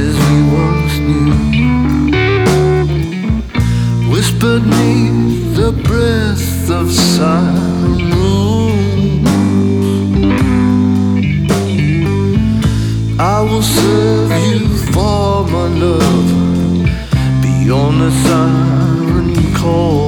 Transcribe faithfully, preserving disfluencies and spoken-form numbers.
faces we once knew, whispered neath the breath of silent moon. I will serve you for my love beyond the siren call.